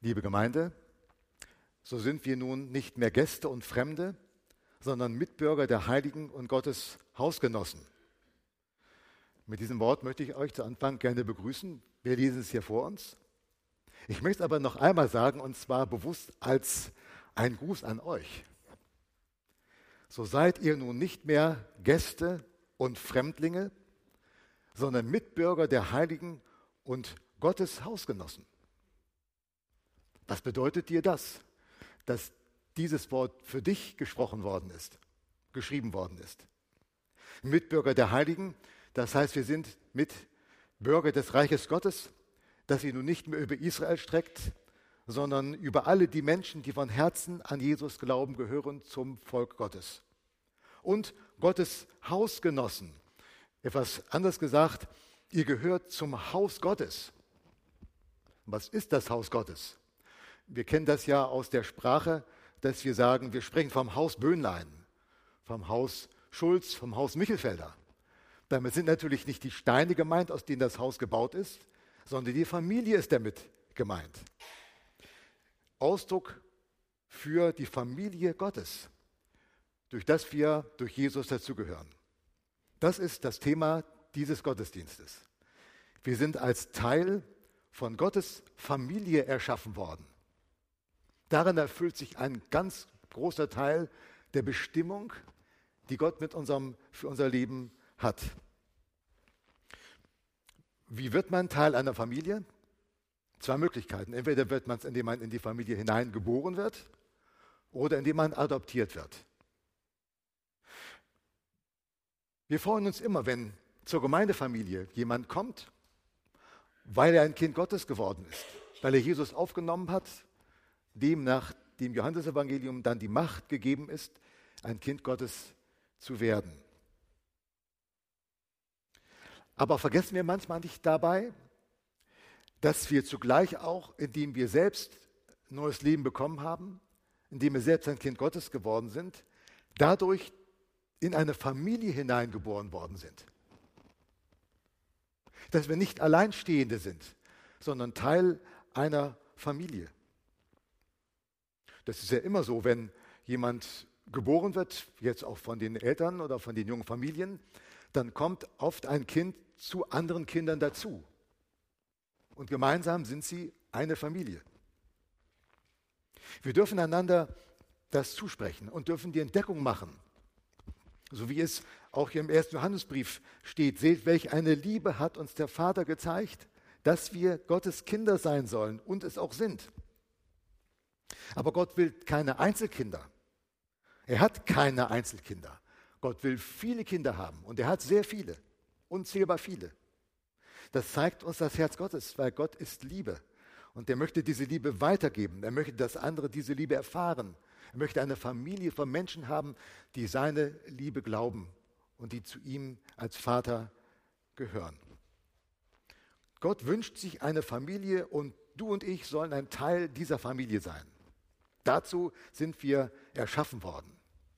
Liebe Gemeinde, so sind wir nun nicht mehr Gäste und Fremde, sondern Mitbürger der Heiligen und Gottes Hausgenossen. Mit diesem Wort möchte ich euch zu Anfang gerne begrüßen. Wir lesen es hier vor uns. Ich möchte es aber noch einmal sagen, und zwar bewusst als ein Gruß an euch. So seid ihr nun nicht mehr Gäste und Fremdlinge, sondern Mitbürger der Heiligen und Gottes Hausgenossen. Was bedeutet dir das, dass dieses Wort für dich gesprochen worden ist, geschrieben worden ist? Mitbürger der Heiligen, das heißt, wir sind Mitbürger des Reiches Gottes, das sich nun nicht mehr über Israel streckt, sondern über alle die Menschen, die von Herzen an Jesus glauben, gehören zum Volk Gottes. Und Gottes Hausgenossen. Etwas anders gesagt, ihr gehört zum Haus Gottes. Was ist das Haus Gottes? Wir kennen das ja aus der Sprache, dass wir sagen, wir sprechen vom Haus Böhnlein, vom Haus Schulz, vom Haus Michelfelder. Damit sind natürlich nicht die Steine gemeint, aus denen das Haus gebaut ist, sondern die Familie ist damit gemeint. Ausdruck für die Familie Gottes, durch das wir durch Jesus dazugehören. Das ist das Thema dieses Gottesdienstes. Wir sind als Teil von Gottes Familie erschaffen worden. Darin erfüllt sich ein ganz großer Teil der Bestimmung, die Gott für unser Leben hat. Wie wird man Teil einer Familie? Zwei Möglichkeiten. Entweder wird man es, indem man in die Familie hineingeboren wird, oder indem man adoptiert wird. Wir freuen uns immer, wenn zur Gemeindefamilie jemand kommt, weil er ein Kind Gottes geworden ist, weil er Jesus aufgenommen hat, dem nach dem Johannesevangelium dann die Macht gegeben ist, ein Kind Gottes zu werden. Aber vergessen wir manchmal nicht dabei, dass wir zugleich auch, indem wir selbst neues Leben bekommen haben, indem wir selbst ein Kind Gottes geworden sind, dadurch in eine Familie hineingeboren worden sind. Dass wir nicht Alleinstehende sind, sondern Teil einer Familie. Das ist ja immer so, wenn jemand geboren wird, jetzt auch von den Eltern oder von den jungen Familien, dann kommt oft ein Kind zu anderen Kindern dazu. Und gemeinsam sind sie eine Familie. Wir dürfen einander das zusprechen und dürfen die Entdeckung machen. So wie es auch hier im 1. Johannesbrief steht, seht, welch eine Liebe hat uns der Vater gezeigt, dass wir Gottes Kinder sein sollen und es auch sind. Aber Gott will keine Einzelkinder. Er hat keine Einzelkinder. Gott will viele Kinder haben und er hat sehr viele, unzählbar viele. Das zeigt uns das Herz Gottes, weil Gott ist Liebe und er möchte diese Liebe weitergeben. Er möchte, dass andere diese Liebe erfahren. Er möchte eine Familie von Menschen haben, die seine Liebe glauben und die zu ihm als Vater gehören. Gott wünscht sich eine Familie und du und ich sollen ein Teil dieser Familie sein. Dazu sind wir erschaffen worden.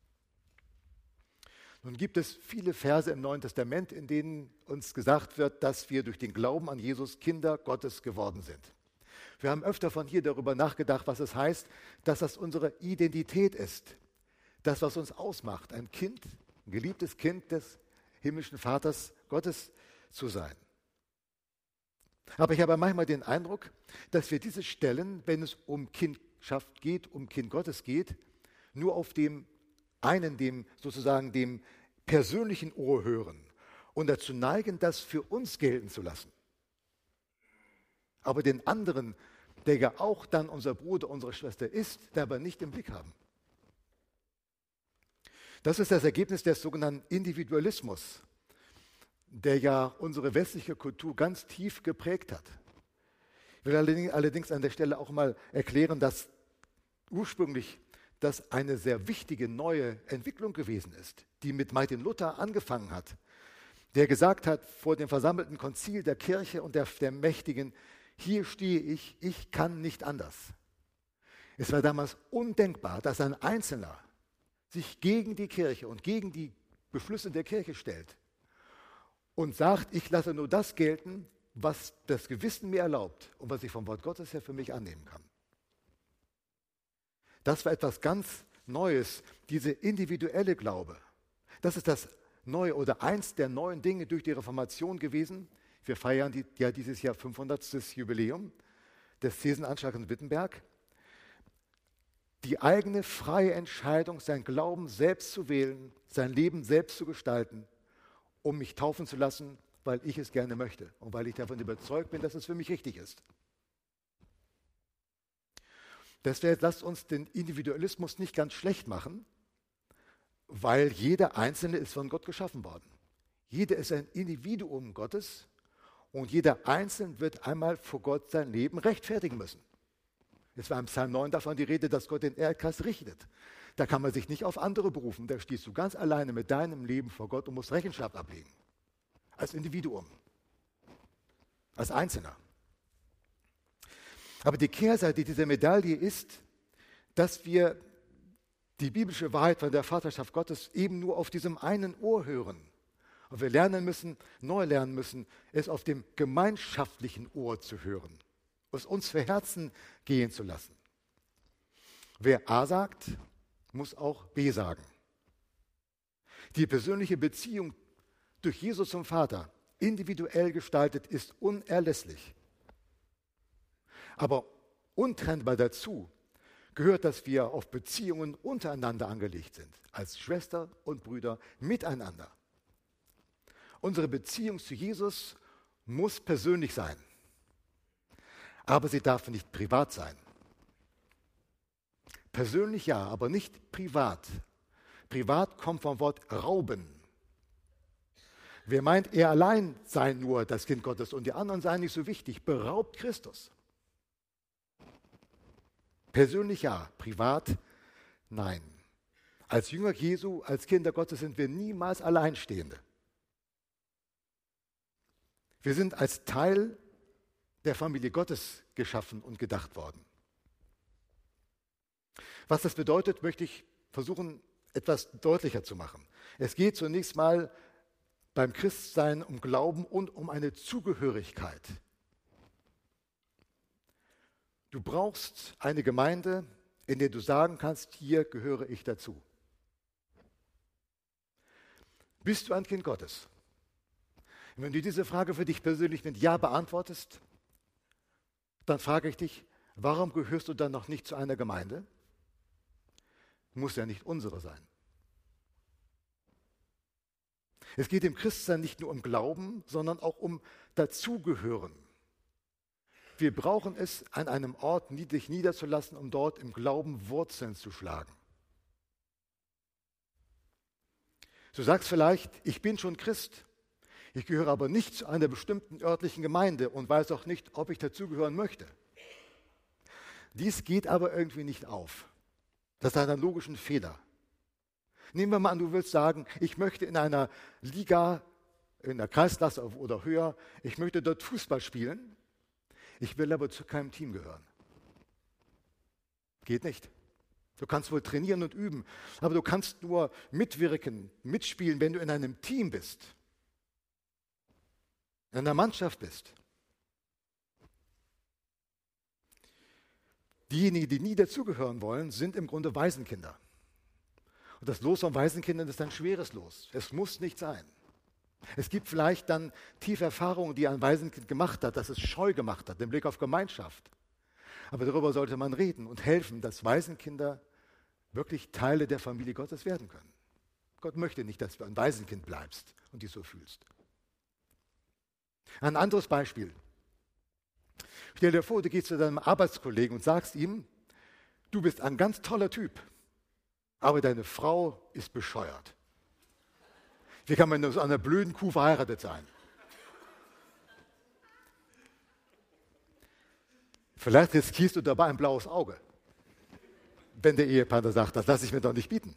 Nun gibt es viele Verse im Neuen Testament, in denen uns gesagt wird, dass wir durch den Glauben an Jesus Kinder Gottes geworden sind. Wir haben öfter von hier darüber nachgedacht, was es heißt, dass das unsere Identität ist. Das, was uns ausmacht, ein Kind, ein geliebtes Kind des himmlischen Vaters Gottes zu sein. Aber ich habe manchmal den Eindruck, dass wir diese Stellen, wenn es um Kindschaft geht, um Kind Gottes geht, nur auf dem sozusagen dem persönlichen Ohr hören und dazu neigen, das für uns gelten zu lassen. Aber den anderen, der ja auch dann unser Bruder, unsere Schwester ist, dabei nicht im Blick haben. Das ist das Ergebnis des sogenannten Individualismus, der ja unsere westliche Kultur ganz tief geprägt hat. Ich will allerdings an der Stelle auch mal erklären, dass ursprünglich das eine sehr wichtige neue Entwicklung gewesen ist, die mit Martin Luther angefangen hat, der gesagt hat vor dem versammelten Konzil der Kirche und der Mächtigen, hier stehe ich kann nicht anders. Es war damals undenkbar, dass ein Einzelner sich gegen die Kirche und gegen die Beschlüsse der Kirche stellt und sagt, ich lasse nur das gelten, was das Gewissen mir erlaubt und was ich vom Wort Gottes her für mich annehmen kann. Das war etwas ganz Neues, diese individuelle Glaube. Das ist das Neue oder eins der neuen Dinge durch die Reformation gewesen. Wir feiern ja dieses Jahr 500. Jubiläum des Thesenanschlags in Wittenberg. Die eigene freie Entscheidung, sein Glauben selbst zu wählen, sein Leben selbst zu gestalten, um mich taufen zu lassen, weil ich es gerne möchte und weil ich davon überzeugt bin, dass es für mich richtig ist. Deswegen lasst uns den Individualismus nicht ganz schlecht machen, weil jeder Einzelne ist von Gott geschaffen worden. Jeder ist ein Individuum Gottes und jeder Einzelne wird einmal vor Gott sein Leben rechtfertigen müssen. Es war im Psalm 9 davon die Rede, dass Gott den Erdkreis richtet. Da kann man sich nicht auf andere berufen. Da stehst du ganz alleine mit deinem Leben vor Gott und musst Rechenschaft ablegen. Als Individuum. Als Einzelner. Aber die Kehrseite dieser Medaille ist, dass wir die biblische Wahrheit von der Vaterschaft Gottes eben nur auf diesem einen Ohr hören. Und wir neu lernen müssen, es auf dem gemeinschaftlichen Ohr zu hören. Es uns für Herzen gehen zu lassen. Wer A sagt, muss auch B sagen. Die persönliche Beziehung durch Jesus zum Vater, individuell gestaltet, ist unerlässlich. Aber untrennbar dazu gehört, dass wir auf Beziehungen untereinander angelegt sind, als Schwester und Brüder miteinander. Unsere Beziehung zu Jesus muss persönlich sein, aber sie darf nicht privat sein. Persönlich ja, aber nicht privat. Privat kommt vom Wort rauben. Wer meint, er allein sei nur das Kind Gottes und die anderen seien nicht so wichtig, beraubt Christus. Persönlich ja, privat nein. Als Jünger Jesu, als Kinder Gottes sind wir niemals Alleinstehende. Wir sind als Teil der Familie Gottes geschaffen und gedacht worden. Was das bedeutet, möchte ich versuchen, etwas deutlicher zu machen. Es geht zunächst mal beim Christsein um Glauben und um eine Zugehörigkeit. Du brauchst eine Gemeinde, in der du sagen kannst, hier gehöre ich dazu. Bist du ein Kind Gottes? Und wenn du diese Frage für dich persönlich mit Ja beantwortest, dann frage ich dich, warum gehörst du dann noch nicht zu einer Gemeinde? Muss ja nicht unsere sein. Es geht im Christsein nicht nur um Glauben, sondern auch um Dazugehören. Wir brauchen es, an einem Ort sich niederzulassen, um dort im Glauben Wurzeln zu schlagen. Du sagst vielleicht, ich bin schon Christ, ich gehöre aber nicht zu einer bestimmten örtlichen Gemeinde und weiß auch nicht, ob ich dazugehören möchte. Dies geht aber irgendwie nicht auf. Das ist ein logischer Fehler. Nehmen wir mal an, du willst sagen, ich möchte in einer Liga, in der Kreisklasse oder höher, ich möchte dort Fußball spielen, ich will aber zu keinem Team gehören. Geht nicht. Du kannst wohl trainieren und üben, aber du kannst nur mitwirken, mitspielen, wenn du in einem Team bist, in einer Mannschaft bist. Diejenigen, die nie dazugehören wollen, sind im Grunde Waisenkinder. Und das Los von Waisenkindern ist ein schweres Los. Es muss nicht sein. Es gibt vielleicht dann tiefe Erfahrungen, die ein Waisenkind gemacht hat, dass es scheu gemacht hat, im Blick auf Gemeinschaft. Aber darüber sollte man reden und helfen, dass Waisenkinder wirklich Teile der Familie Gottes werden können. Gott möchte nicht, dass du ein Waisenkind bleibst und dich so fühlst. Ein anderes Beispiel. Stell dir vor, du gehst zu deinem Arbeitskollegen und sagst ihm, du bist ein ganz toller Typ, aber deine Frau ist bescheuert. Wie kann man nur so einer blöden Kuh verheiratet sein? Vielleicht riskierst du dabei ein blaues Auge, wenn der Ehepartner sagt, das lasse ich mir doch nicht bieten.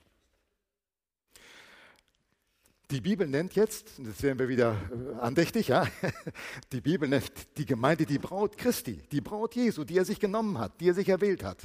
Die Bibel nennt jetzt, und jetzt werden wir wieder andächtig, ja? Die Bibel nennt die Gemeinde die Braut Christi, die Braut Jesu, die er sich genommen hat, die er sich erwählt hat.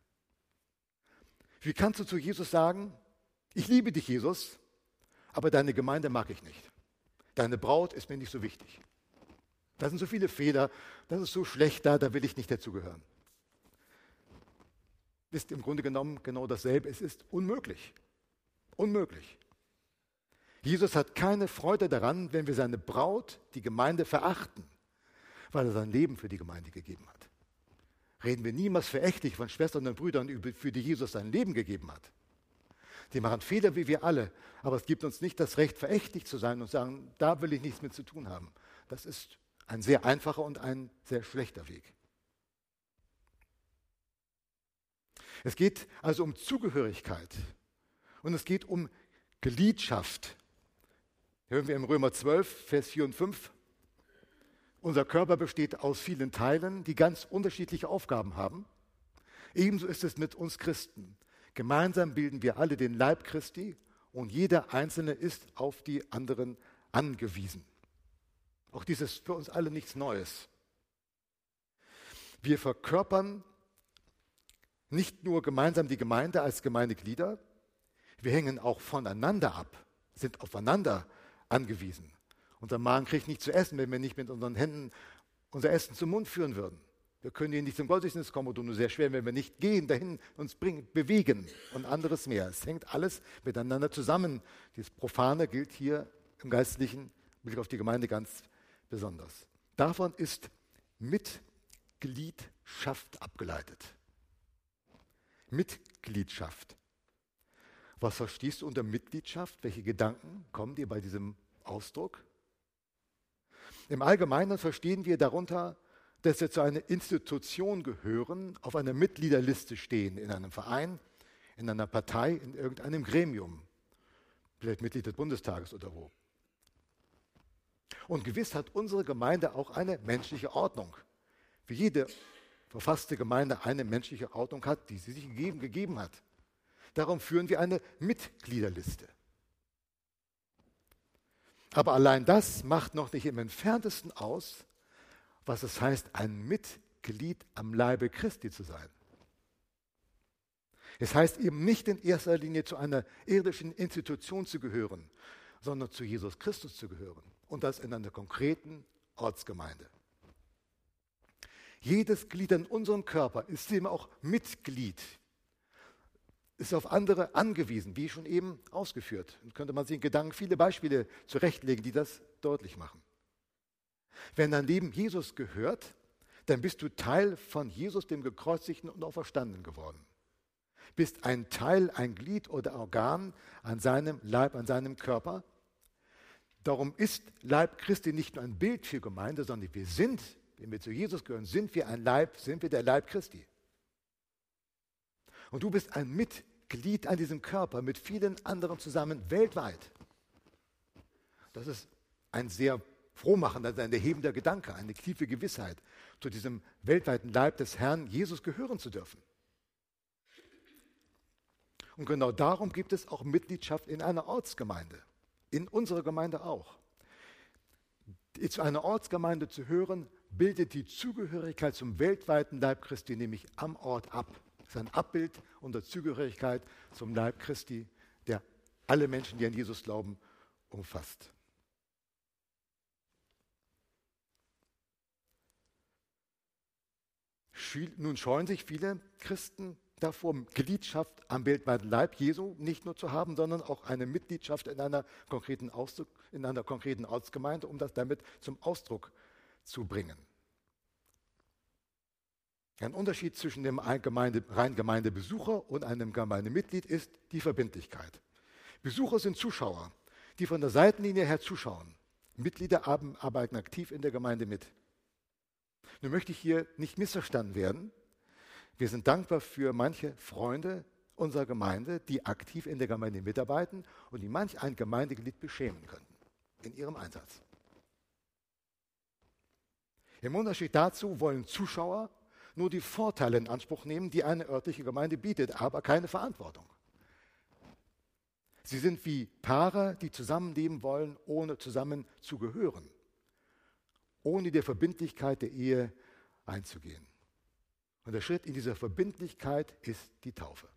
Wie kannst du zu Jesus sagen, ich liebe dich, Jesus, aber deine Gemeinde mag ich nicht. Deine Braut ist mir nicht so wichtig. Da sind so viele Fehler, das ist so schlecht da will ich nicht dazugehören. ist im Grunde genommen genau dasselbe. Es ist unmöglich. Unmöglich. Jesus hat keine Freude daran, wenn wir seine Braut, die Gemeinde, verachten, weil er sein Leben für die Gemeinde gegeben hat. Reden wir niemals verächtlich von Schwestern und Brüdern, für die Jesus sein Leben gegeben hat. Die machen Fehler wie wir alle, aber es gibt uns nicht das Recht, verächtlich zu sein und sagen, da will ich nichts mit zu tun haben. Das ist ein sehr einfacher und ein sehr schlechter Weg. Es geht also um Zugehörigkeit und es geht um Gliedschaft. Hören wir im Römer 12, Vers 4 und 5. Unser Körper besteht aus vielen Teilen, die ganz unterschiedliche Aufgaben haben. Ebenso ist es mit uns Christen. Gemeinsam bilden wir alle den Leib Christi und jeder Einzelne ist auf die anderen angewiesen. Auch dies ist für uns alle nichts Neues. Wir verkörpern nicht nur gemeinsam die Gemeinde als Gemeindeglieder, wir hängen auch voneinander ab, sind aufeinander angewiesen. Unser Magen kriegt nicht zu essen, wenn wir nicht mit unseren Händen unser Essen zum Mund führen würden. Wir können hier nicht zum Gottesdienst kommen oder nur sehr schwer, wenn wir nicht gehen, dahin uns bewegen und anderes mehr. Es hängt alles miteinander zusammen. Dieses Profane gilt hier im geistlichen Blick auf die Gemeinde ganz besonders. Davon ist Mitgliedschaft abgeleitet. Mitgliedschaft. Was verstehst du unter Mitgliedschaft? Welche Gedanken kommen dir bei diesem Ausdruck? Im Allgemeinen verstehen wir darunter, dass wir zu einer Institution gehören, auf einer Mitgliederliste stehen, in einem Verein, in einer Partei, in irgendeinem Gremium, vielleicht Mitglied des Bundestages oder wo. Und gewiss hat unsere Gemeinde auch eine menschliche Ordnung. Wie jede verfasste Gemeinde eine menschliche Ordnung hat, die sie sich gegeben hat. Darum führen wir eine Mitgliederliste. Aber allein das macht noch nicht im Entferntesten aus, was es heißt, ein Mitglied am Leibe Christi zu sein. Es heißt eben nicht in erster Linie zu einer irdischen Institution zu gehören, sondern zu Jesus Christus zu gehören. Und das in einer konkreten Ortsgemeinde. Jedes Glied in unserem Körper ist eben auch Mitglied, ist auf andere angewiesen, wie schon eben ausgeführt. Und könnte man sich in Gedanken viele Beispiele zurechtlegen, die das deutlich machen. Wenn dein Leben Jesus gehört, dann bist du Teil von Jesus, dem Gekreuzigten und Auferstandenen geworden. Bist ein Teil, ein Glied oder Organ an seinem Leib, an seinem Körper. Darum ist Leib Christi nicht nur ein Bild für Gemeinde, sondern wir sind, wenn wir zu Jesus gehören, sind wir ein Leib, sind wir der Leib Christi. Und du bist ein Mitglied an diesem Körper mit vielen anderen zusammen weltweit. Das ist ein sehr frohmachender, ein erhebender Gedanke, eine tiefe Gewissheit, zu diesem weltweiten Leib des Herrn Jesus gehören zu dürfen. Und genau darum gibt es auch Mitgliedschaft in einer Ortsgemeinde, in unserer Gemeinde auch. Zu einer Ortsgemeinde zu hören, bildet die Zugehörigkeit zum weltweiten Leib Christi nämlich am Ort ab. Das ist ein Abbild unserer Zugehörigkeit zum Leib Christi, der alle Menschen, die an Jesus glauben, umfasst. Nun scheuen sich viele Christen davor, Gliedschaft am weltweiten Leib Jesu nicht nur zu haben, sondern auch eine Mitgliedschaft in einer konkreten Ortsgemeinde, um das damit zum Ausdruck zu bringen. Ein Unterschied zwischen dem reinen Gemeindebesucher und einem Gemeindemitglied ist die Verbindlichkeit. Besucher sind Zuschauer, die von der Seitenlinie her zuschauen. Mitglieder arbeiten aktiv in der Gemeinde mit. Nun möchte ich hier nicht missverstanden werden. Wir sind dankbar für manche Freunde unserer Gemeinde, die aktiv in der Gemeinde mitarbeiten und die manch ein Gemeindeglied beschämen könnten in ihrem Einsatz. Im Unterschied dazu wollen Zuschauer nur die Vorteile in Anspruch nehmen, die eine örtliche Gemeinde bietet, aber keine Verantwortung. Sie sind wie Paare, die zusammenleben wollen, ohne zusammen zu gehören, ohne die Verbindlichkeit der Ehe einzugehen. Und der Schritt in dieser Verbindlichkeit ist die Taufe.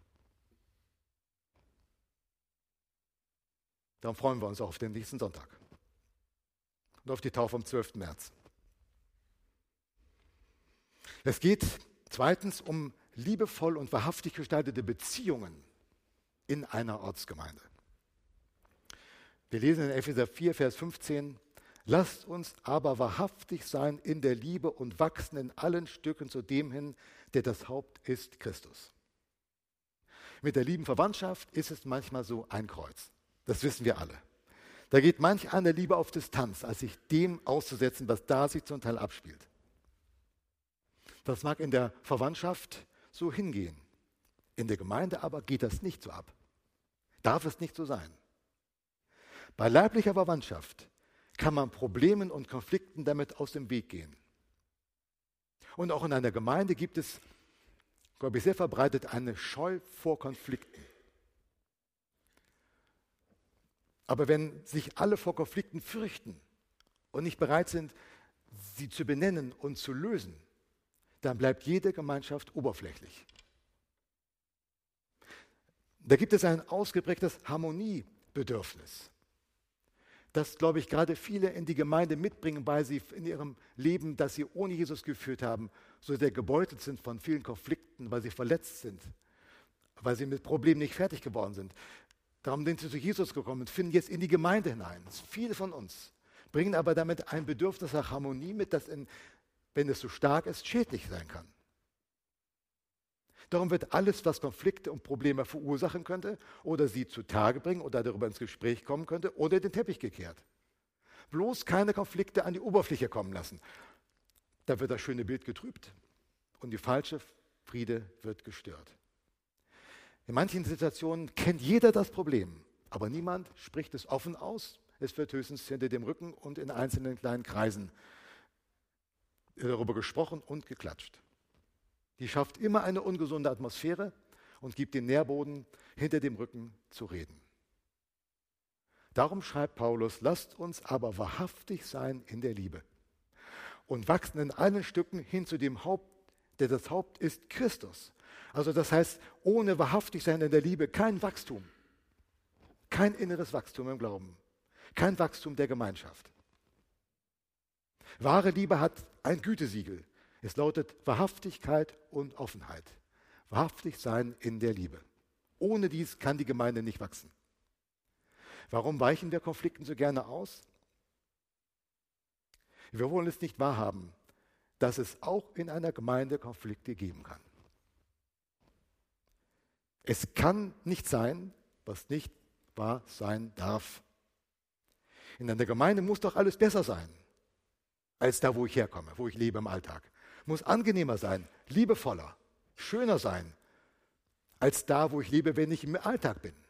Darum freuen wir uns auch auf den nächsten Sonntag und auf die Taufe am 12. März. Es geht zweitens um liebevoll und wahrhaftig gestaltete Beziehungen in einer Ortsgemeinde. Wir lesen in Epheser 4, Vers 15, lasst uns aber wahrhaftig sein in der Liebe und wachsen in allen Stücken zu dem hin, der das Haupt ist, Christus. Mit der lieben Verwandtschaft ist es manchmal so ein Kreuz. Das wissen wir alle. Da geht manch einer lieber auf Distanz, als sich dem auszusetzen, was da sich zum Teil abspielt. Das mag in der Verwandtschaft so hingehen. In der Gemeinde aber geht das nicht so ab. Darf es nicht so sein. Bei leiblicher Verwandtschaft kann man Problemen und Konflikten damit aus dem Weg gehen. Und auch in einer Gemeinde gibt es, glaube ich, sehr verbreitet eine Scheu vor Konflikten. Aber wenn sich alle vor Konflikten fürchten und nicht bereit sind, sie zu benennen und zu lösen, dann bleibt jede Gemeinschaft oberflächlich. Da gibt es ein ausgeprägtes Harmoniebedürfnis, das, glaube ich, gerade viele in die Gemeinde mitbringen, weil sie in ihrem Leben, das sie ohne Jesus geführt haben, so sehr gebeutelt sind von vielen Konflikten, weil sie verletzt sind, weil sie mit Problemen nicht fertig geworden sind. Darum sind sie zu Jesus gekommen und finden jetzt in die Gemeinde hinein. Viele von uns bringen aber damit ein Bedürfnis nach Harmonie mit, das, wenn es so stark ist, schädlich sein kann. Darum wird alles, was Konflikte und Probleme verursachen könnte oder sie zutage bringen oder darüber ins Gespräch kommen könnte, oder den Teppich gekehrt. Bloß keine Konflikte an die Oberfläche kommen lassen. Da wird das schöne Bild getrübt und die falsche Friede wird gestört. In manchen Situationen kennt jeder das Problem, aber niemand spricht es offen aus. Es wird höchstens hinter dem Rücken und in einzelnen kleinen Kreisen darüber gesprochen und geklatscht. Die schafft immer eine ungesunde Atmosphäre und gibt den Nährboden, hinter dem Rücken zu reden. Darum schreibt Paulus, lasst uns aber wahrhaftig sein in der Liebe und wachsen in allen Stücken hin zu dem Haupt, der das Haupt ist, Christus. Also das heißt, ohne wahrhaftig sein in der Liebe kein Wachstum, kein inneres Wachstum im Glauben, kein Wachstum der Gemeinschaft. Wahre Liebe hat ein Gütesiegel. Es lautet Wahrhaftigkeit und Offenheit. Wahrhaftig sein in der Liebe. Ohne dies kann die Gemeinde nicht wachsen. Warum weichen wir Konflikten so gerne aus? Wir wollen es nicht wahrhaben, dass es auch in einer Gemeinde Konflikte geben kann. Es kann nicht sein, was nicht wahr sein darf. In einer Gemeinde muss doch alles besser sein, als da, wo ich herkomme, wo ich lebe im Alltag. Muss angenehmer sein, liebevoller, schöner sein, als da, wo ich lebe, wenn ich im Alltag bin.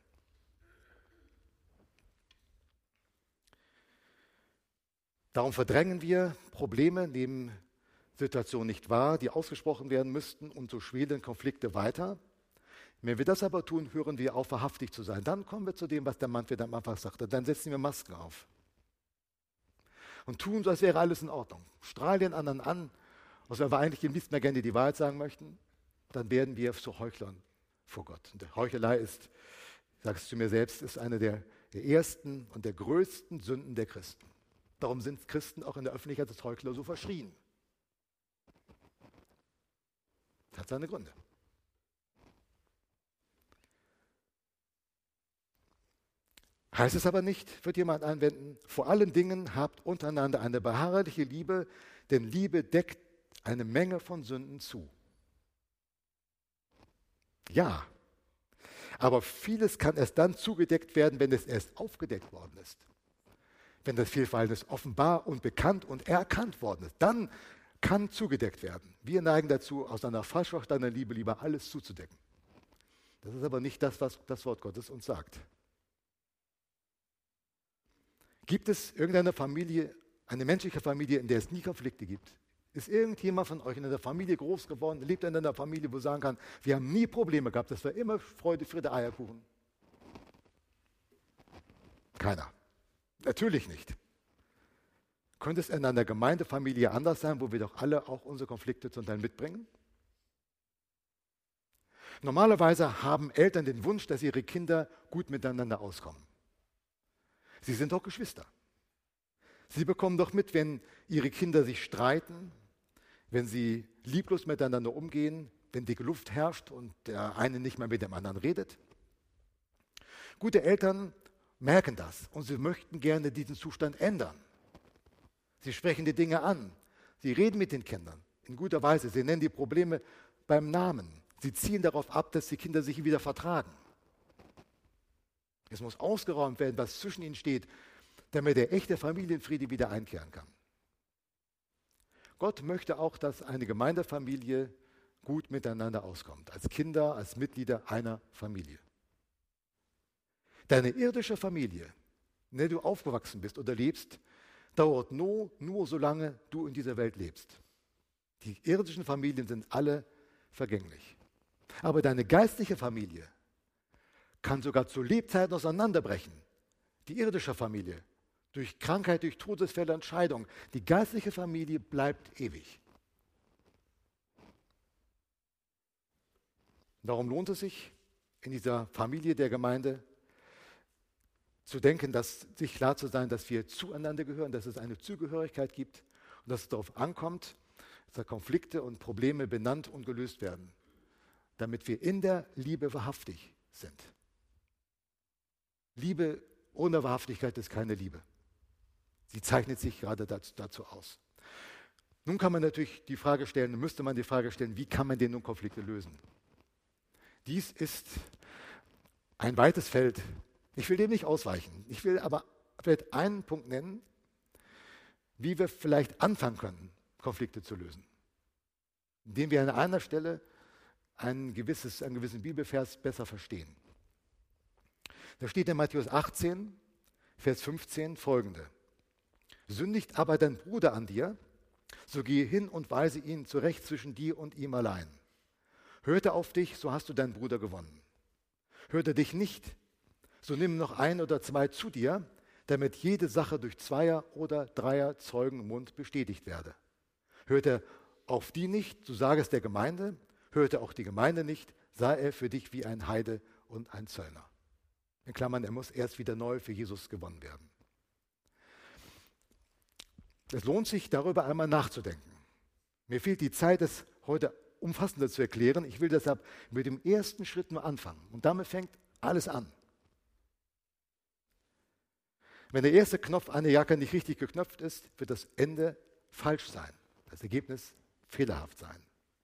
Darum verdrängen wir Probleme, nehmen Situationen nicht wahr, die ausgesprochen werden müssten, und so schwelen Konflikte weiter. Wenn wir das aber tun, hören wir auf, wahrhaftig zu sein. Dann kommen wir zu dem, was der Manfred am Anfang sagte. Dann setzen wir Masken auf und tun so, als wäre alles in Ordnung. Strahlen den anderen an, als wenn wir eigentlich im liebsten mehr gerne die Wahrheit sagen möchten. Dann werden wir zu Heuchlern vor Gott. Und der Heuchelei ist, ich sage es zu mir selbst, ist eine der ersten und der größten Sünden der Christen. Darum sind Christen auch in der Öffentlichkeit als Heuchler so verschrien. Das hat seine Gründe. Heißt es aber nicht, wird jemand einwenden, vor allen Dingen habt untereinander eine beharrliche Liebe, denn Liebe deckt eine Menge von Sünden zu. Ja, aber vieles kann erst dann zugedeckt werden, wenn es erst aufgedeckt worden ist. Wenn das Fehlverhalten offenbar und bekannt und erkannt worden ist, dann kann zugedeckt werden. Wir neigen dazu, aus einer falsch verstandenen Liebe lieber alles zuzudecken. Das ist aber nicht das, was das Wort Gottes uns sagt. Gibt es irgendeine Familie, eine menschliche Familie, in der es nie Konflikte gibt? Ist irgendjemand von euch in einer Familie groß geworden, lebt in einer Familie, wo sagen kann, wir haben nie Probleme gehabt, das war immer Freude, Friede, Eierkuchen? Keiner. Natürlich nicht. Könnte es in einer Gemeindefamilie anders sein, wo wir doch alle auch unsere Konflikte zum Teil mitbringen? Normalerweise haben Eltern den Wunsch, dass ihre Kinder gut miteinander auskommen. Sie sind doch Geschwister. Sie bekommen doch mit, wenn ihre Kinder sich streiten, wenn sie lieblos miteinander umgehen, wenn dicke Luft herrscht und der eine nicht mehr mit dem anderen redet. Gute Eltern merken das und sie möchten gerne diesen Zustand ändern. Sie sprechen die Dinge an. Sie reden mit den Kindern in guter Weise. Sie nennen die Probleme beim Namen. Sie zielen darauf ab, dass die Kinder sich wieder vertragen. Es muss ausgeräumt werden, was zwischen ihnen steht, damit der echte Familienfriede wieder einkehren kann. Gott möchte auch, dass eine Gemeindefamilie gut miteinander auskommt, als Kinder, als Mitglieder einer Familie. Deine irdische Familie, in der du aufgewachsen bist oder lebst, dauert nur solange du in dieser Welt lebst. Die irdischen Familien sind alle vergänglich. Aber deine geistliche Familie kann sogar zu Lebzeiten auseinanderbrechen. Die irdische Familie, durch Krankheit, durch Todesfälle und Scheidung. Die geistliche Familie bleibt ewig. Darum lohnt es sich, in dieser Familie der Gemeinde zu denken, sich klar zu sein, dass wir zueinander gehören, dass es eine Zugehörigkeit gibt und dass es darauf ankommt, dass Konflikte und Probleme benannt und gelöst werden, damit wir in der Liebe wahrhaftig sind. Liebe ohne Wahrhaftigkeit ist keine Liebe. Sie zeichnet sich gerade dazu aus. Nun kann man natürlich müsste man die Frage stellen, wie kann man denn nun Konflikte lösen? Dies ist ein weites Feld. Ich will dem nicht ausweichen. Ich will aber vielleicht einen Punkt nennen, wie wir vielleicht anfangen können, Konflikte zu lösen. Indem wir an einer Stelle einen gewissen Bibelvers besser verstehen. Da steht in Matthäus 18, Vers 15 folgende. Sündigt aber dein Bruder an dir, so gehe hin und weise ihn zurecht zwischen dir und ihm allein. Hört er auf dich, so hast du deinen Bruder gewonnen. Hört er dich nicht, so nimm noch ein oder zwei zu dir, damit jede Sache durch Zweier oder Dreier Zeugen Mund bestätigt werde. Hört er auf die nicht, so sage es der Gemeinde. Hört er auch die Gemeinde nicht, sei er für dich wie ein Heide und ein Zöllner. In Klammern, er muss erst wieder neu für Jesus gewonnen werden. Es lohnt sich, darüber einmal nachzudenken. Mir fehlt die Zeit, es heute umfassender zu erklären. Ich will deshalb mit dem ersten Schritt nur anfangen. Und damit fängt alles an. Wenn der erste Knopf einer Jacke nicht richtig geknöpft ist, wird das Ende falsch sein. Das Ergebnis fehlerhaft sein.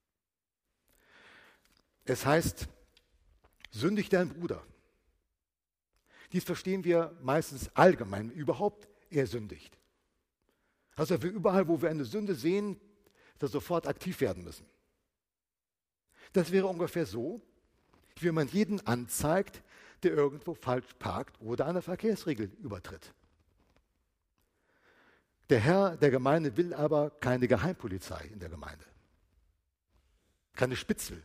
Es heißt, sündig dein Bruder. Dies verstehen wir meistens allgemein, überhaupt er sündigt. Also wir überall, wo wir eine Sünde sehen, da sofort aktiv werden müssen. Das wäre ungefähr so, wie man jeden anzeigt, der irgendwo falsch parkt oder eine Verkehrsregel übertritt. Der Herr der Gemeinde will aber keine Geheimpolizei in der Gemeinde. Keine Spitzel.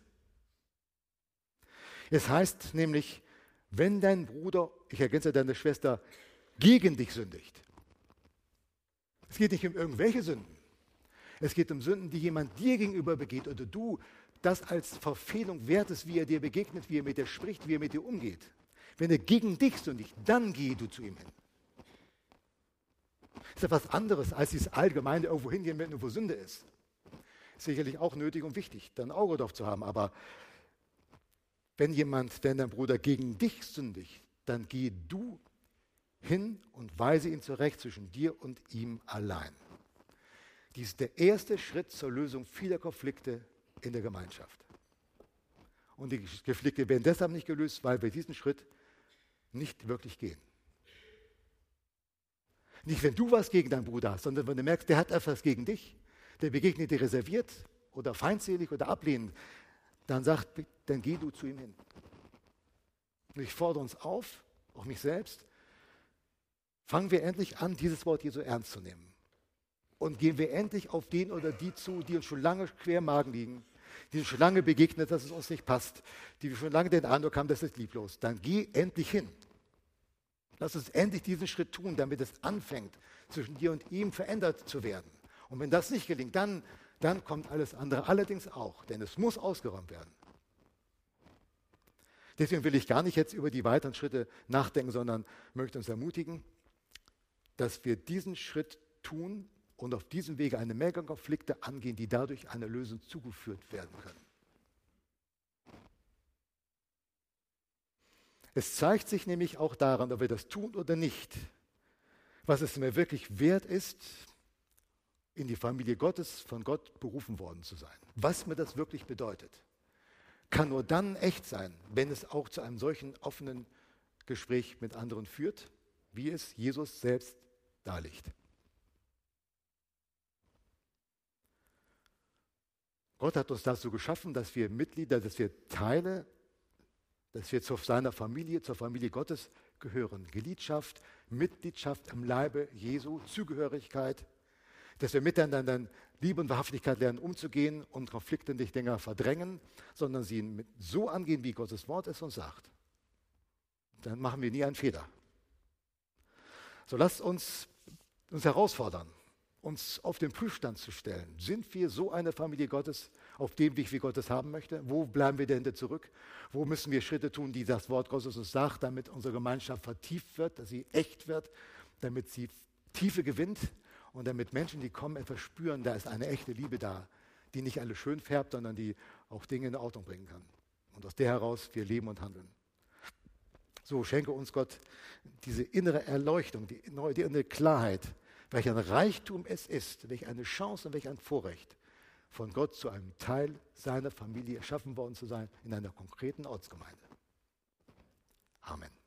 Es heißt nämlich, wenn dein Bruder, ich ergänze deine Schwester, gegen dich sündigt. Es geht nicht um irgendwelche Sünden. Es geht um Sünden, die jemand dir gegenüber begeht oder du das als Verfehlung wertest, wie er dir begegnet, wie er mit dir spricht, wie er mit dir umgeht. Wenn er gegen dich sündigt, dann geh du zu ihm hin. Das ist etwas anderes, als dieses allgemeine irgendwo hingehen, wenn irgendwo Sünde ist. Ist sicherlich auch nötig und wichtig, da ein Auge drauf zu haben. Aber wenn dein Bruder gegen dich sündigt, dann geh du hin und weise ihn zurecht zwischen dir und ihm allein. Dies ist der erste Schritt zur Lösung vieler Konflikte in der Gemeinschaft. Und die Konflikte werden deshalb nicht gelöst, weil wir diesen Schritt nicht wirklich gehen. Nicht, wenn du was gegen deinen Bruder hast, sondern wenn du merkst, der hat etwas gegen dich, der begegnet dir reserviert oder feindselig oder ablehnend, dann geh du zu ihm hin. Und ich fordere uns auf, auch mich selbst, fangen wir endlich an, dieses Wort Jesu ernst zu nehmen. Und gehen wir endlich auf den oder die zu, die uns schon lange quer im Magen liegen, die uns schon lange begegnet, dass es uns nicht passt, die wir schon lange den Eindruck haben, das ist lieblos. Dann geh endlich hin. Lass uns endlich diesen Schritt tun, damit es anfängt, zwischen dir und ihm verändert zu werden. Und wenn das nicht gelingt, dann kommt alles andere allerdings auch, denn es muss ausgeräumt werden. Deswegen will ich gar nicht jetzt über die weiteren Schritte nachdenken, sondern möchte uns ermutigen, dass wir diesen Schritt tun und auf diesem Wege eine Menge Konflikte angehen, die dadurch einer Lösung zugeführt werden können. Es zeigt sich nämlich auch daran, ob wir das tun oder nicht, was es mir wirklich wert ist, in die Familie Gottes von Gott berufen worden zu sein. Was mir das wirklich bedeutet, kann nur dann echt sein, wenn es auch zu einem solchen offenen Gespräch mit anderen führt, wie es Jesus selbst darlegt. Gott hat uns dazu geschaffen, dass wir Mitglieder, dass wir Teile, dass wir zu seiner Familie, zur Familie Gottes gehören. Geliedschaft, Mitgliedschaft im Leibe Jesu, Zugehörigkeit, dass wir miteinander Liebe und Wahrhaftigkeit lernen, umzugehen und Konflikte nicht länger verdrängen, sondern sie so angehen, wie Gottes Wort es uns sagt. Dann machen wir nie einen Fehler. So lasst uns herausfordern, uns auf den Prüfstand zu stellen. Sind wir so eine Familie Gottes, auf dem Weg, wie Gott es haben möchte? Wo bleiben wir denn zurück? Wo müssen wir Schritte tun, die das Wort Gottes uns sagt, damit unsere Gemeinschaft vertieft wird, dass sie echt wird, damit sie Tiefe gewinnt und damit Menschen, die kommen, etwas spüren, da ist eine echte Liebe da, die nicht alles schön färbt, sondern die auch Dinge in Ordnung bringen kann. Und aus der heraus wir leben und handeln. So schenke uns Gott diese innere Erleuchtung, die innere Klarheit, welch ein Reichtum es ist, welch eine Chance und welch ein Vorrecht, von Gott zu einem Teil seiner Familie erschaffen worden zu sein, in einer konkreten Ortsgemeinde. Amen.